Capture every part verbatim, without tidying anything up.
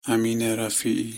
امین رفیعی.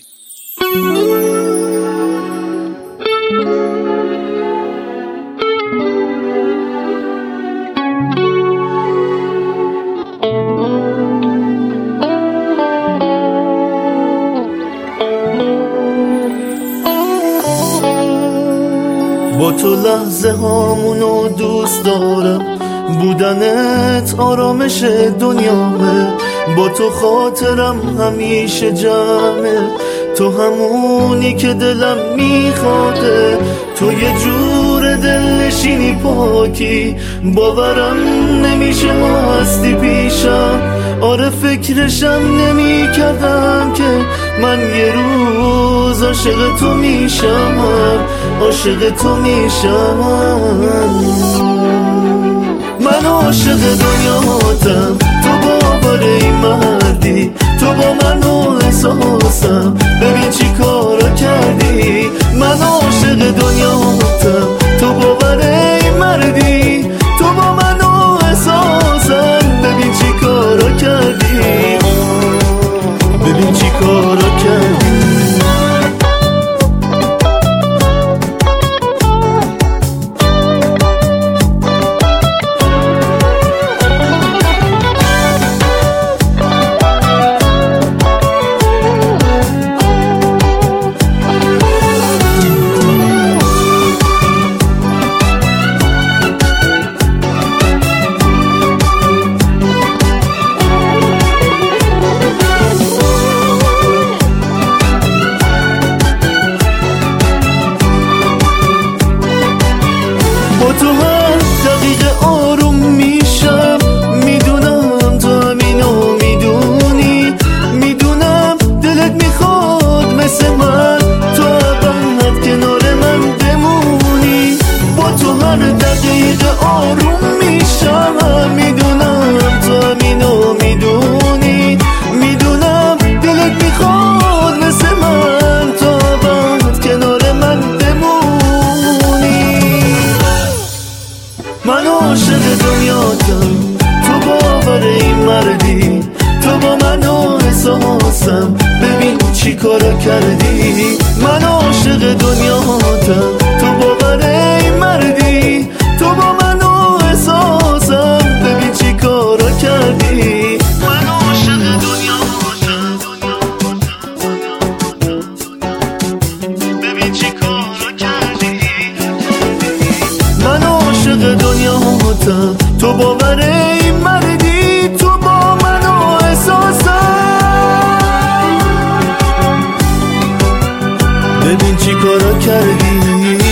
با تو لحظه هامونو دوست دارم، بودنت آرامش دنیامه. با تو خاطرم همیشه جمعه، تو همونی که دلم میخواده. تو یه جور دلنشینی پاکی، باورم نمیشه ما هستی پیشم. آره فکرشم نمی کردم که من یه روز عاشق تو میشم، عاشق تو میشم. من عاشق دنیاتم، تو باور این مردی، تو با منو احساسم. ببین چی کارا کردی، من عاشق دنیاتم، تو باور این مردی، تو با منو احساسم. ببین چی کارا کردی، ببین چی کارا کردی. با تو هر دقیقه آروم میشم، میدونم تو همینو میدونی. میدونم دلت میخواد مثل من تو ابد کنار من بمونی. با تو هر دقیقه آروم میشم، میدونم تو همینو میدونی. میدونم دلت میخواد مثل من تو ابد کنار من بمونی. من عاشق دنیاتم، تو باور این مردی، تو با منو احساسم. ببین چی کارا کردی، من عاشق دنیاتم، تو باور این مردی، تو با منو احساسم. ببین چی کارا کردی، من عاشق دنیاتم، ببین چی کارا کردی. من عاشق دنیاتم، تو باور این مردی، تو با منو احساسم. ببین چی کارا کردی.